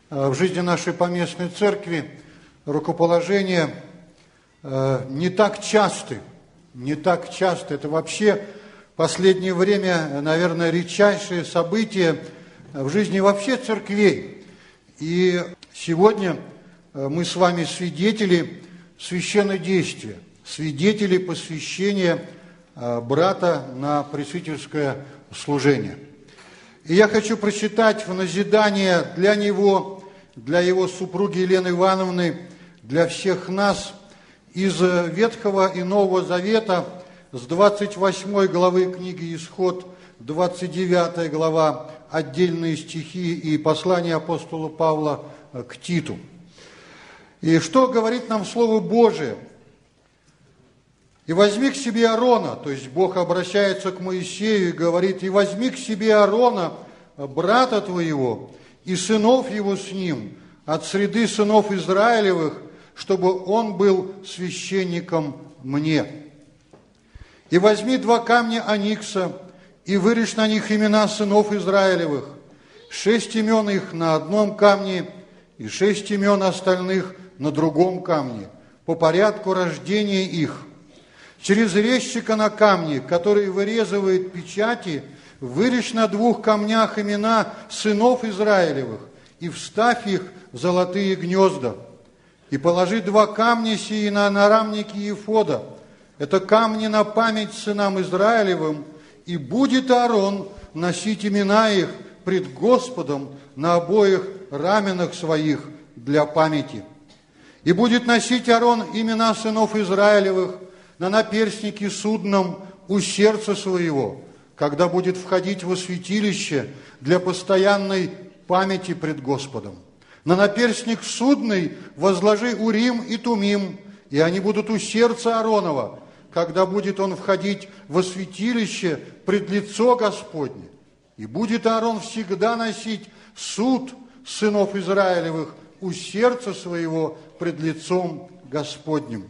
в жизни нашей поместной церкви рукоположения не так часты. Это вообще в последнее время, наверное, редчайшее событие в жизни вообще церквей. И сегодня мы с вами свидетели священнодействия, свидетели посвящения брата на пресвитерское служение. И я хочу прочитать в назидание для него, для его супруги Елены Ивановны, для всех нас из Ветхого и Нового Завета, с 28 главы книги «Исход», 29 глава, отдельные стихи и послание апостола Павла к Титу. И что говорит нам Слово Божие? «И возьми к себе Аарона», то есть Бог обращается к Моисею и говорит: «И возьми к себе Аарона, брата твоего, и сынов его с ним, от среды сынов Израилевых, чтобы он был священником мне. И возьми 2 камня оникса, и вырежь на них имена сынов Израилевых, 6 имен их на одном камне, и 6 имен остальных на другом камне, по порядку рождения их. Через резчика на камне, который вырезывает печати, вырежь на 2 камнях имена сынов Израилевых, и вставь их в золотые гнезда. И положи 2 камня сии на нарамники Ефода. Это камни на память сынам Израилевым, и будет Аарон носить имена их пред Господом на обоих раменах своих для памяти. И будет носить Аарон имена сынов Израилевых на наперстнике судном у сердца своего, когда будет входить во святилище для постоянной памяти пред Господом. На наперстник судный возложи Урим и Тумим, и они будут у сердца Ааронова, когда будет он входить во святилище пред лицо Господне. И будет Аарон всегда носить суд сынов Израилевых у сердца своего пред лицом Господним.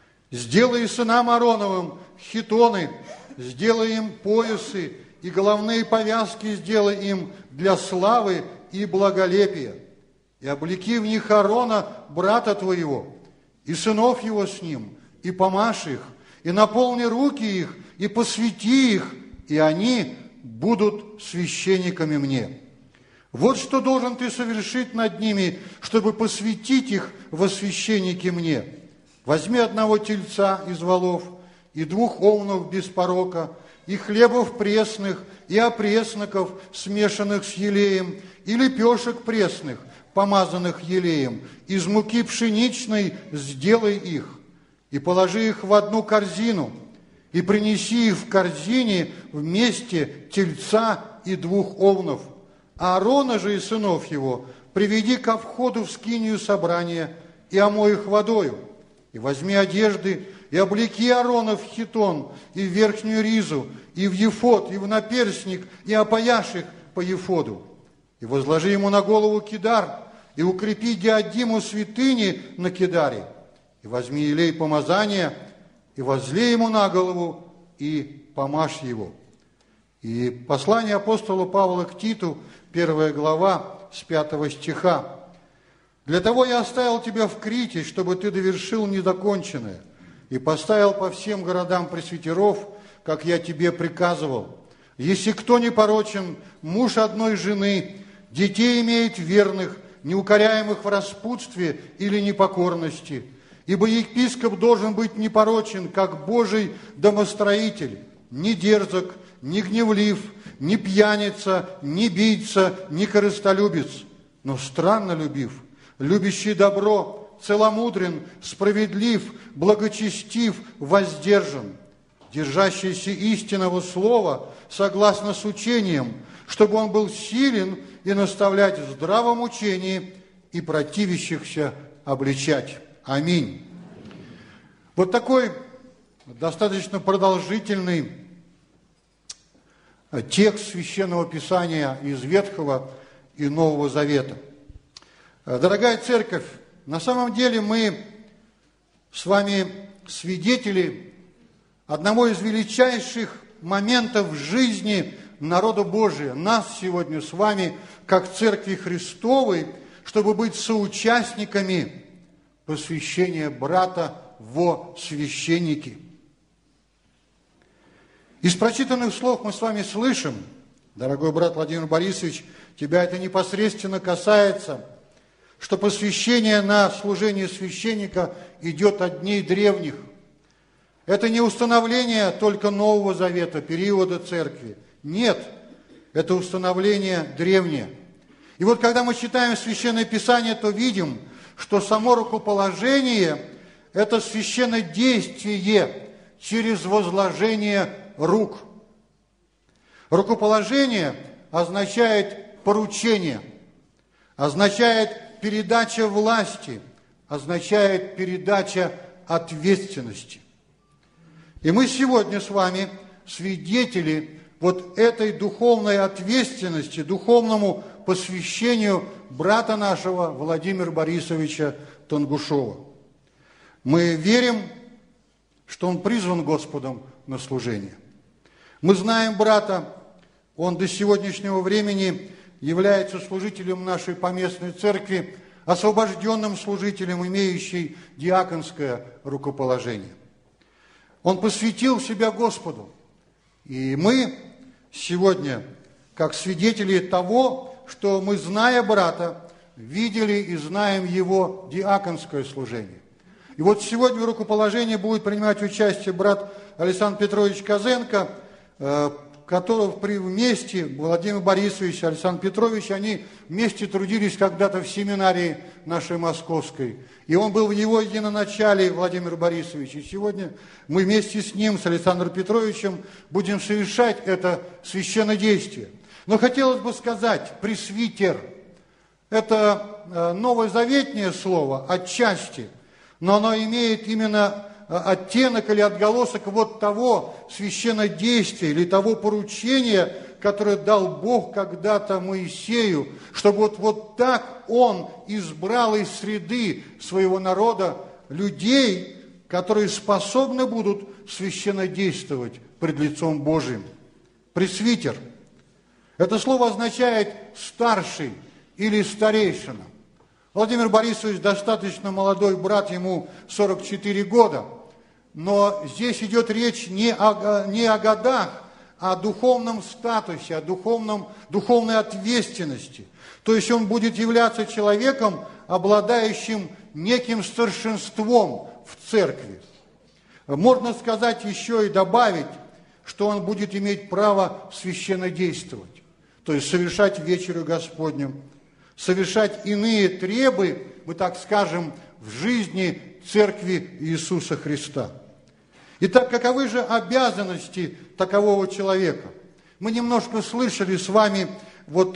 Сделай сынам Аароновым хитоны, сделай им поясы, и головные повязки сделай им для славы и благолепия. И облеки в них Аарона, брата твоего, и сынов его с ним, и помажь их, и наполни руки их, и посвяти их, и они будут священниками мне. Вот что должен ты совершить над ними, чтобы посвятить их во священники мне. Возьми 1 тельца из волов, и 2 овнов без порока, и хлебов пресных, и опресноков, смешанных с елеем, и лепешек пресных, помазанных елеем, из муки пшеничной сделай их, и положи их в 1 корзину, и принеси их в корзине вместе тельца и 2 овнов. А Аарона же и сынов его приведи ко входу в скинию собрания и омой их водою. И возьми одежды, и облеки Аарона в хитон, и в верхнюю ризу, и в ефод, и в наперстник, и опояшь их по ефоду. И возложи ему на голову кидар, и укрепи диадиму святыни на кидаре. И возьми елей помазания, и возлей ему на голову, и помажь его». И послание апостола Павла к Титу, 1 глава, с 5 стиха. «Для того я оставил тебя в Крите, чтобы ты довершил недоконченное, и поставил по всем городам пресвитеров, как я тебе приказывал. Если кто непорочен, муж одной жены, детей имеет верных, неукоряемых в распутстве или непокорности, ибо епископ должен быть непорочен, как Божий домостроитель, не дерзок, не гневлив, не пьяница, не бийца, не корыстолюбец, но страннолюбив, любящий добро, целомудрен, справедлив, благочестив, воздержан, держащийся истинного слова согласно с учением, чтобы он был силен и наставлять в здравом учении и противящихся обличать. Аминь». Вот такой достаточно продолжительный текст Священного Писания из Ветхого и Нового Завета. Дорогая церковь, на самом деле мы с вами свидетели одного из величайших моментов в жизни народа Божия, нас сегодня с вами, как Церкви Христовой, чтобы быть соучастниками посвящения брата во священники. Из прочитанных слов мы с вами слышим, дорогой брат Владимир Борисович, тебя это непосредственно касается, что посвящение на служение священника идет от дней древних. Это не установление только Нового Завета, периода церкви. Нет, это установление древнее. И вот когда мы читаем Священное Писание, то видим, что само рукоположение – это священное действие через возложение рук. Рукоположение означает поручение, означает передача власти, означает передача ответственности. И мы сегодня с вами свидетели вот этой духовной ответственности, духовному посвящению брата нашего Владимира Борисовича Тонгушова. Мы верим, что он призван Господом на служение. Мы знаем брата, он до сегодняшнего времени является служителем нашей поместной церкви, освобожденным служителем, имеющий диаконское рукоположение. Он посвятил себя Господу. И мы сегодня, как свидетели того, что мы, зная брата, видели и знаем его диаконское служение. И вот сегодня в рукоположении будет принимать участие брат Александр Петрович Козенко, которого вместе, Владимир Борисович, Александр Петрович, они вместе трудились когда-то в семинарии нашей московской. И он был в его единоначале, Владимир Борисович. И сегодня мы вместе с ним, с Александром Петровичем, будем совершать это священное действие. Но хотелось бы сказать, пресвитер – это новозаветнее слово отчасти, но оно имеет именно оттенок или отголосок вот того священнодействия или того поручения, которое дал Бог когда-то Моисею, чтобы вот так он избрал из среды своего народа людей, которые способны будут священнодействовать пред лицом Божиим. Пресвитер. Это слово означает «старший» или «старейшина». Владимир Борисович достаточно молодой брат, ему 44 года. Но здесь идет речь не о годах, а о духовном статусе, о духовной ответственности. То есть он будет являться человеком, обладающим неким старшинством в церкви. Можно сказать еще и добавить, что он будет иметь право священнодействовать, то есть совершать вечерю Господню, совершать иные требы, мы так скажем, в жизни Церкви Иисуса Христа. Итак, каковы же обязанности такового человека? Мы немножко слышали с вами вот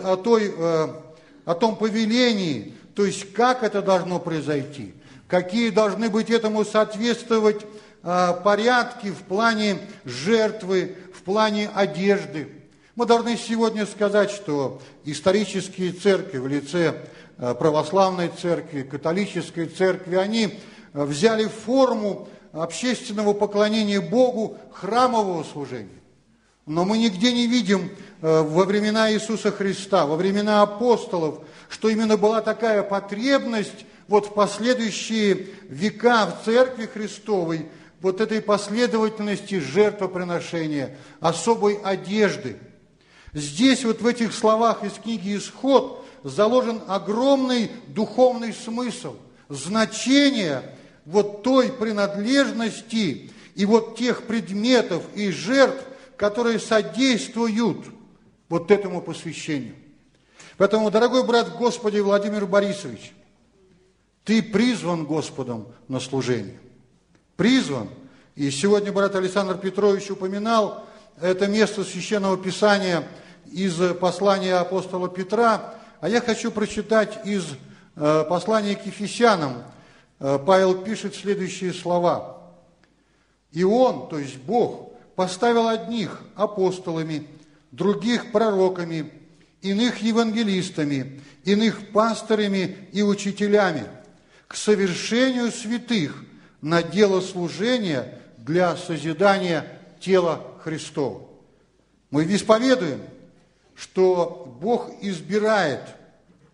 о том повелении, то есть как это должно произойти, какие должны быть этому соответствовать порядки в плане жертвы, в плане одежды. Мы должны сегодня сказать, что исторические церкви в лице православной церкви, католической церкви, они взяли форму общественного поклонения Богу, храмового служения. Но мы нигде не видим во времена Иисуса Христа, во времена апостолов, что именно была такая потребность вот в последующие века в Церкви Христовой, вот этой последовательности жертвоприношения, особой одежды. Здесь вот в этих словах из книги «Исход» заложен огромный духовный смысл, значение вот той принадлежности и вот тех предметов и жертв, которые содействуют вот этому посвящению. Поэтому, дорогой брат в Господе Владимир Борисович, ты призван Господом на служение. Призван. И сегодня брат Александр Петрович упоминал это место Священного Писания из послания апостола Петра, а я хочу прочитать из послания к Ефесянам. Павел пишет следующие слова. «И Он, то есть Бог, поставил одних апостолами, других пророками, иных евангелистами, иных пастырями и учителями, к совершению святых на дело служения для созидания тела Христова». Мы исповедуем, что Бог избирает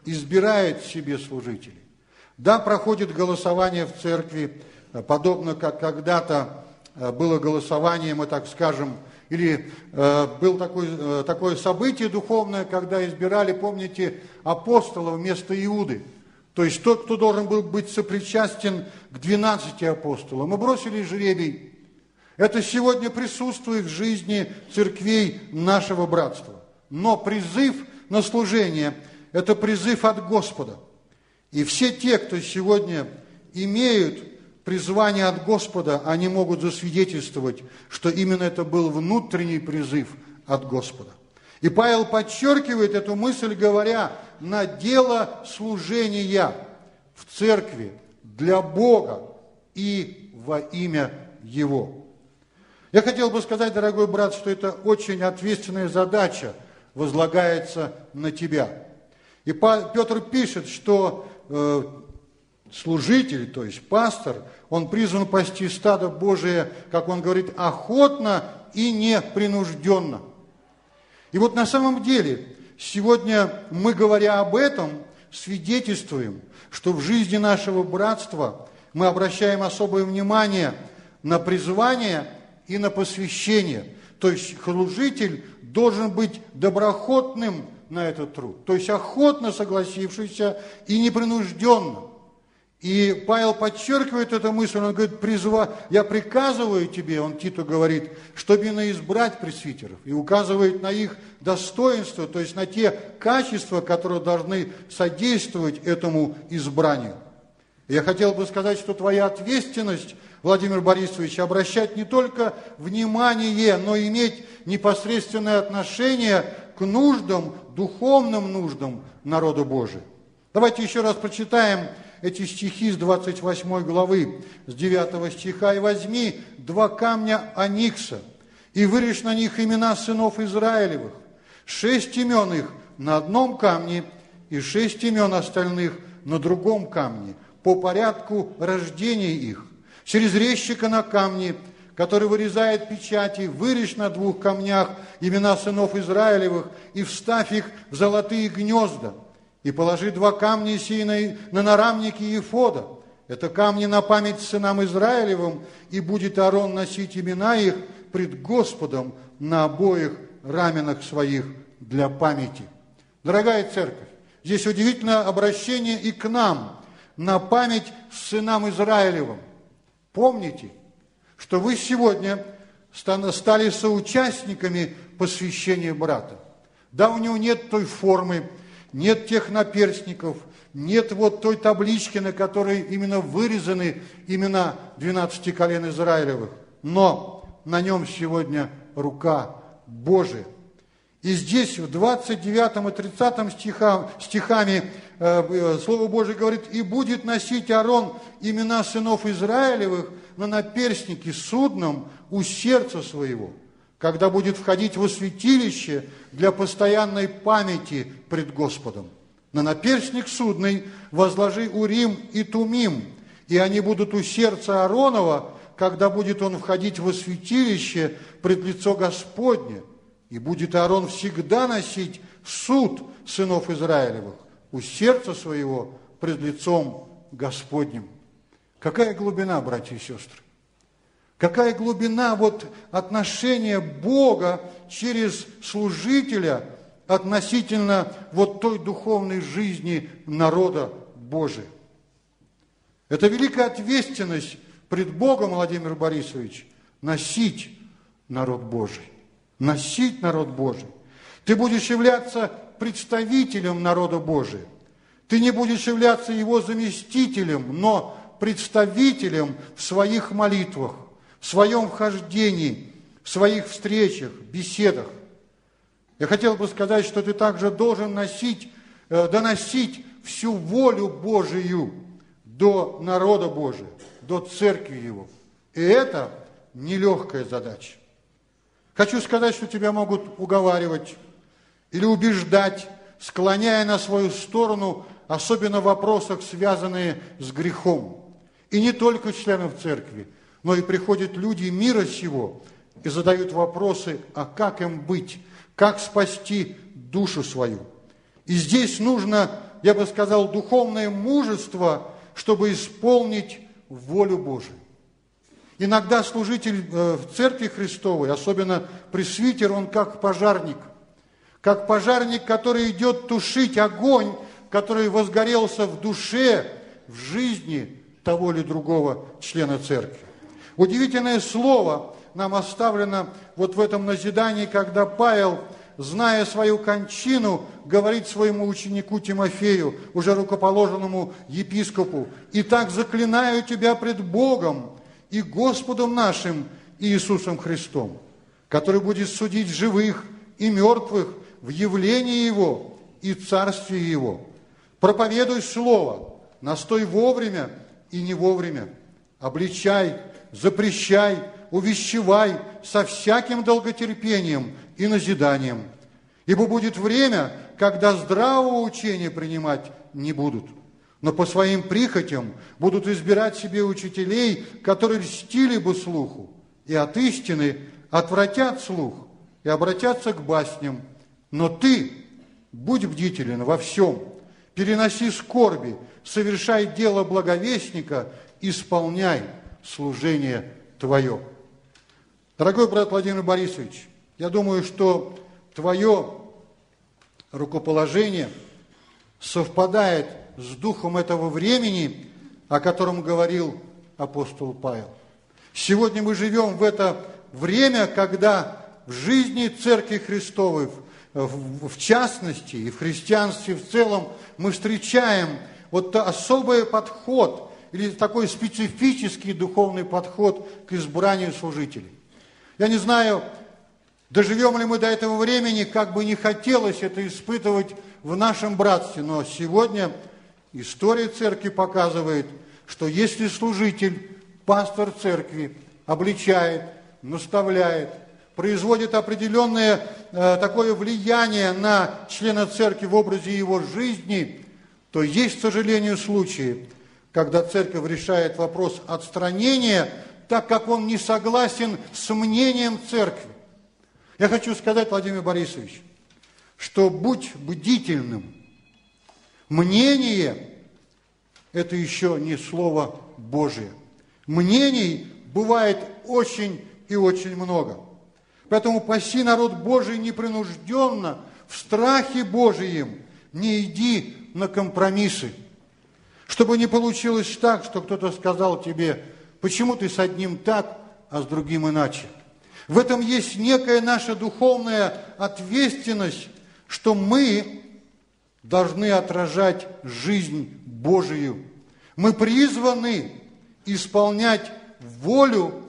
избирает себе служителей. Да, проходит голосование в церкви, подобно как когда-то было голосование, мы так скажем, или было такое событие духовное, когда избирали, помните, апостолов вместо Иуды. То есть тот, кто должен был быть сопричастен к 12 апостолам. Мы бросили жребий. Это сегодня присутствует в жизни церквей нашего братства. Но призыв на служение – это призыв от Господа. И все те, кто сегодня имеют призвание от Господа, они могут засвидетельствовать, что именно это был внутренний призыв от Господа. И Павел подчеркивает эту мысль, говоря, на дело служения в церкви для Бога и во имя Его. Я хотел бы сказать, дорогой брат, что это очень ответственная задача возлагается на тебя. И Петр пишет, что служитель, то есть пастор, он призван пасти стадо Божие, как он говорит, охотно и непринужденно. И вот на самом деле, сегодня мы, говоря об этом, свидетельствуем, что в жизни нашего братства мы обращаем особое внимание на призвание и на посвящение. То есть служитель должен быть доброохотным на этот труд, то есть охотно согласившийся и непринужденно. И Павел подчеркивает эту мысль, он говорит, я приказываю тебе, он Титу говорит, чтобы именно избрать пресвитеров, и указывает на их достоинство, то есть на те качества, которые должны содействовать этому избранию. Я хотел бы сказать, что твоя ответственность, Владимир Борисович, обращать не только внимание, но иметь непосредственное отношение к нуждам, духовным нуждам народа Божия. Давайте еще раз прочитаем эти стихи с 28 главы, с 9 стиха. «И возьми 2 камня оникса, и вырежь на них имена сынов Израилевых, 6 имен их на одном камне, и 6 имен остальных на другом камне, по порядку рождения их. Через резчика на камне, который вырезает печати, вырежь на 2 камнях имена сынов Израилевых, и вставь их в золотые гнезда. И положи 2 камня сии на нарамники Ефода. Это камни на память сынам Израилевым, и будет Аарон носить имена их пред Господом на обоих раменах своих для памяти». Дорогая церковь, здесь удивительное обращение и к нам, на память сынам Израилевым. Помните, что вы сегодня стали соучастниками посвящения брата. Да, у него нет той формы, нет тех наперстников, нет вот той таблички, на которой именно вырезаны имена 12 колен Израилевых, но на нем сегодня рука Божия. И здесь в 29 и 30 стихами Слово Божие говорит, «И будет носить Аарон имена сынов Израилевых на наперстнике судном у сердца своего, когда будет входить во святилище для постоянной памяти пред Господом. На наперстник судный возложи Урим и Тумим, и они будут у сердца Ааронова, когда будет он входить во святилище пред лицо Господне, и будет Аарон всегда носить суд сынов Израилевых у сердца своего пред лицом Господним». Какая глубина, братья и сестры! Какая глубина вот отношения Бога через служителя относительно вот той духовной жизни народа Божия. Это великая ответственность пред Богом, Владимир Борисович, носить народ Божий. Носить народ Божий. Ты будешь являться представителем народа Божия. Ты не будешь являться его заместителем, но представителем в своих молитвах, в своем вхождении, в своих встречах, беседах. Я хотел бы сказать, что ты также должен доносить всю волю Божию до народа Божия, до церкви его. И это нелегкая задача. Хочу сказать, что тебя могут уговаривать или убеждать, склоняя на свою сторону, особенно в вопросах, связанных с грехом. И не только членов церкви, но и приходят люди мира сего и задают вопросы, а как им быть, как спасти душу свою. И здесь нужно я бы сказал, духовное мужество, чтобы исполнить волю Божию. Иногда служитель в Церкви Христовой, особенно пресвитер, он как пожарник, который идет тушить огонь, который возгорелся в душе, в жизни того или другого члена церкви. Удивительное слово нам оставлено вот в этом назидании, когда Павел, зная свою кончину, говорит своему ученику Тимофею, уже рукоположенному епископу: «Итак, заклинаю тебя пред Богом и Господом нашим Иисусом Христом, который будет судить живых и мертвых в явлении Его и Царстве Его. Проповедуй Слово, настой вовремя и не вовремя, обличай, запрещай, увещевай со всяким долготерпением и назиданием. Ибо будет время, когда здравого учения принимать не будут, но по своим прихотям будут избирать себе учителей, которые льстили бы слуху, и от истины отвратят слух и обратятся к басням. Но ты будь бдителен во всем, переноси скорби, совершай дело благовестника, исполняй служение твое». Дорогой брат Владимир Борисович, я думаю, что твое рукоположение совпадает с духом этого времени, о котором говорил апостол Павел. Сегодня мы живем в это время, когда в жизни Церкви Христовой, в частности, и в христианстве в целом, мы встречаем вот особый подход или такой специфический духовный подход к избранию служителей. Я не знаю, доживем ли мы до этого времени, как бы не хотелось это испытывать в нашем братстве, но сегодня история церкви показывает, что если служитель, пастор церкви обличает, наставляет, производит определенное такое влияние на члена церкви в образе его жизни, то есть, к сожалению, случаи, когда церковь решает вопрос отстранения, так как он не согласен с мнением церкви. Я хочу сказать, Владимир Борисович, что будь бдительным. Мнение – это еще не Слово Божие. Мнений бывает очень и очень много. Поэтому паси народ Божий непринужденно, в страхе Божием, не иди на компромиссы. Чтобы не получилось так, что кто-то сказал тебе: почему ты с одним так, а с другим иначе. В этом есть некая наша духовная ответственность, что мы должны отражать жизнь Божию. Мы призваны исполнять волю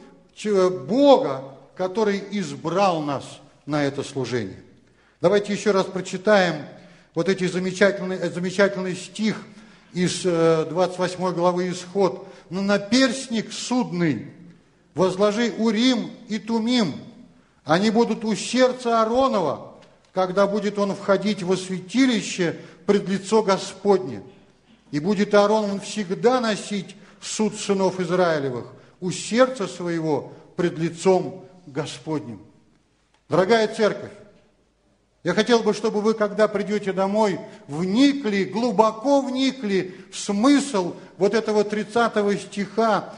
Бога, который избрал нас на это служение. Давайте еще раз прочитаем вот эти замечательный стих из 28 главы Исход. «На наперстник судный возложи Урим и Тумим. Они будут у сердца Ааронова, когда будет он входить во святилище пред лицо Господне. И будет Аарон всегда носить суд сынов Израилевых у сердца своего пред лицом Господним». Дорогая церковь, я хотел бы, чтобы вы, когда придете домой, глубоко вникли в смысл вот этого 30 стиха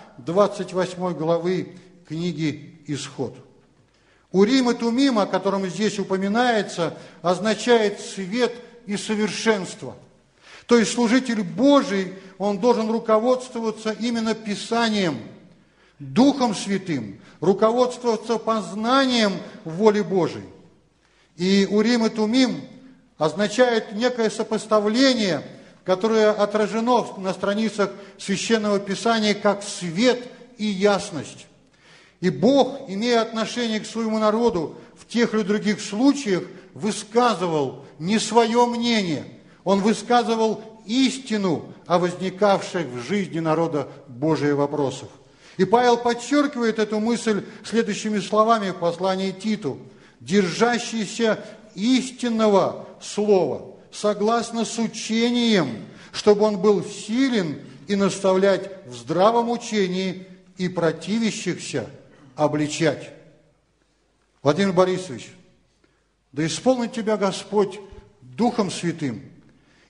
28 главы книги «Исход». Урим и Тумим, о котором здесь упоминается, означает свет и совершенство. То есть служитель Божий, он должен руководствоваться именно Писанием, Духом Святым, руководствоваться познанием воли Божией. И Урим и Тумим означает некое сопоставление, которое отражено на страницах Священного Писания как свет и ясность. И Бог, имея отношение к своему народу, в тех или других случаях высказывал не свое мнение, Он высказывал истину о возникавших в жизни народа Божия вопросах. И Павел подчеркивает эту мысль следующими словами в послании Титу: «Держащийся истинного слова, согласно с учением, чтобы он был силен и наставлять в здравом учении, и противящихся обличать». Владимир Борисович, да исполнит тебя Господь Духом Святым,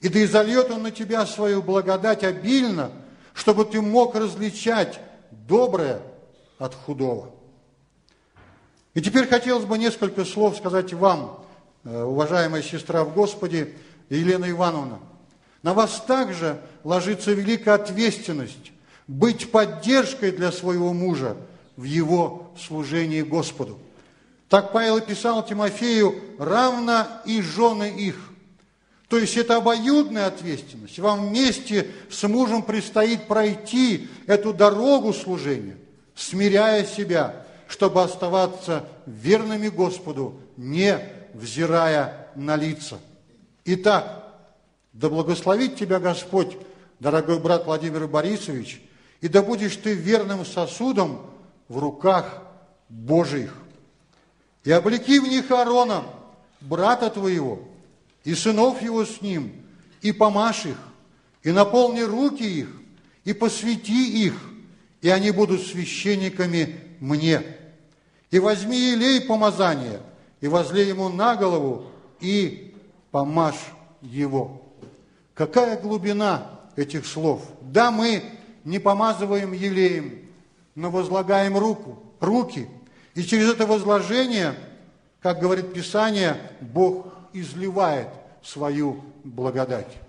И да изольет Он на тебя свою благодать обильно, чтобы ты мог различать доброе от худого. И теперь хотелось бы несколько слов сказать вам, уважаемая сестра в Господе Елена Ивановна. На вас также ложится великая ответственность быть поддержкой для своего мужа в его служении Господу. Так Павел писал Тимофею: равно и жены их. То есть это обоюдная ответственность. Вам вместе с мужем предстоит пройти эту дорогу служения, смиряя себя, чтобы оставаться верными Господу, не взирая на лица. Итак, да благословит тебя Господь, дорогой брат Владимир Борисович, и да будешь ты верным сосудом в руках Божиих. И облеки в них Аарона, брата твоего, и сынов его с ним, и помажь их, и наполни руки их, и посвяти их, и они будут священниками мне. И возьми елей помазания, и возлей ему на голову, и помажь его». Какая глубина этих слов! Да, мы не помазываем елеем, но возлагаем руки, и через это возложение, как говорит Писание, Бог изливает свою благодать.